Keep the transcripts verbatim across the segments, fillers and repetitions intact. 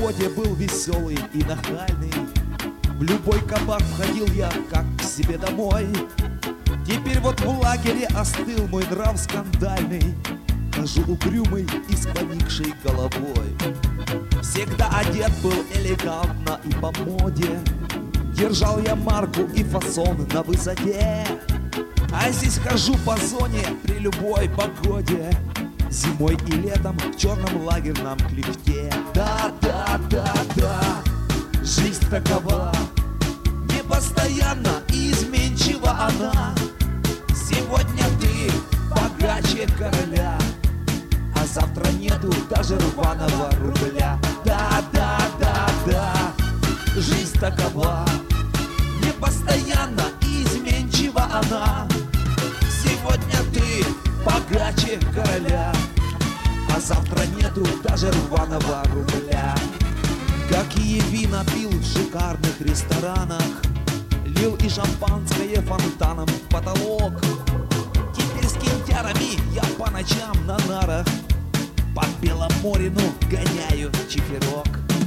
свободе был веселый и нахальный. В любой кабак входил я, как к себе домой. Теперь вот в лагере остыл мой нрав скандальный. Хожу угрюмый и с поникшей головой. Всегда одет был элегантно и по моде. Держал я марку и фасон на высоте. А здесь хожу по зоне при любой погоде. Зимой и летом в черном лагерном клифте. Да, да, да, да, жизнь такова. Не постоянно и изменчива она. Сегодня ты богаче короля, а завтра нету даже рваного рубля. Да, да, да, да, жизнь такова. Не постоянно и изменчива она. Сегодня ты богаче короля, а завтра нету даже рваного рубля. Какие вина пил в шикарных ресторанах, лил и шампанское фонтаном в потолок. Теперь с кентярами я по ночам на нарах по Беломорину гоняю чиферок.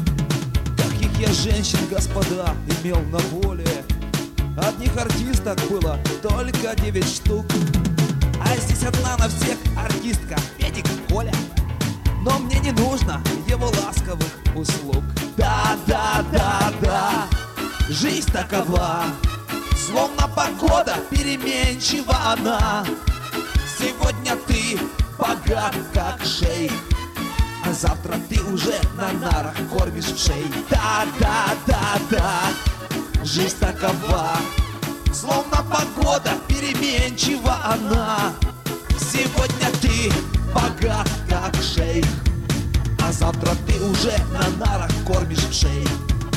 Каких я женщин, господа, имел на воле. Одних артисток было только девять штук. А здесь одна на всех артистка Педик Коля. Но мне не нужно его ласковых услуг. Да, да, да, да, жизнь такова. Словно погода переменчива она. Сегодня ты богат как шейх, а завтра ты уже на нарах кормишь в шей. Да, да, да, да, жизнь такова. Словно погода переменчива она. Сегодня ты богат как шейх, а завтра ты уже на нарах кормишь в шей.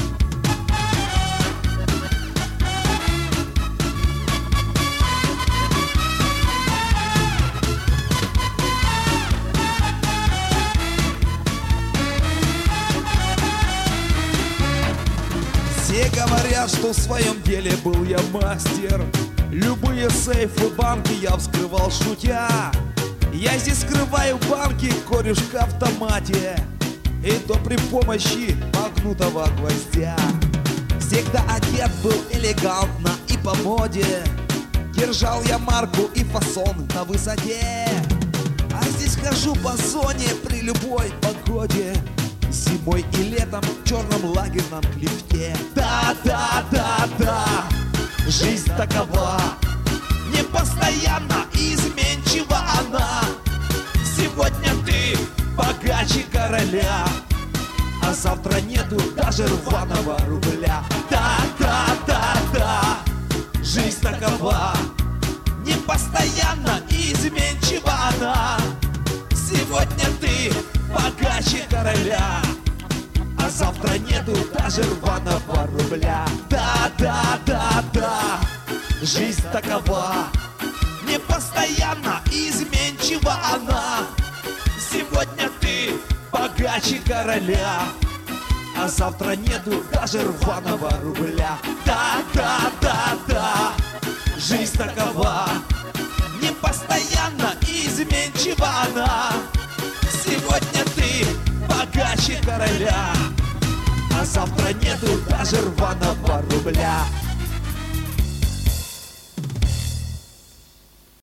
Все говорят, что в своем деле был я мастер. Любые сейфы, банки я вскрывал шутя. Я здесь скрываю банки, кореш, к автомате, и то при помощи погнутого гвоздя. Всегда одет был элегантно и по моде. Держал я марку и фасон на высоте. А здесь хожу по зоне при любой погоде. Зимой и летом в черном лагерном клифте. Да, да, да, да, жизнь такова. Не постоянно и изменчива она. Сегодня ты богаче короля, а завтра нету даже рваного рубля. Да, да, да, да, жизнь такова. Не постоянно и изменчива она. Сегодня ты богаче короля, а завтра нету даже рваного рубля. Да, да, да, да, жизнь такова. Не постоянно и изменчива она. Сегодня ты богаче короля, а завтра нету даже рваного рубля. Да, да, да, да, жизнь такова. Не постоянно и изменчива она. Сегодня ты богаче короля, а завтра нету даже рваного рубля.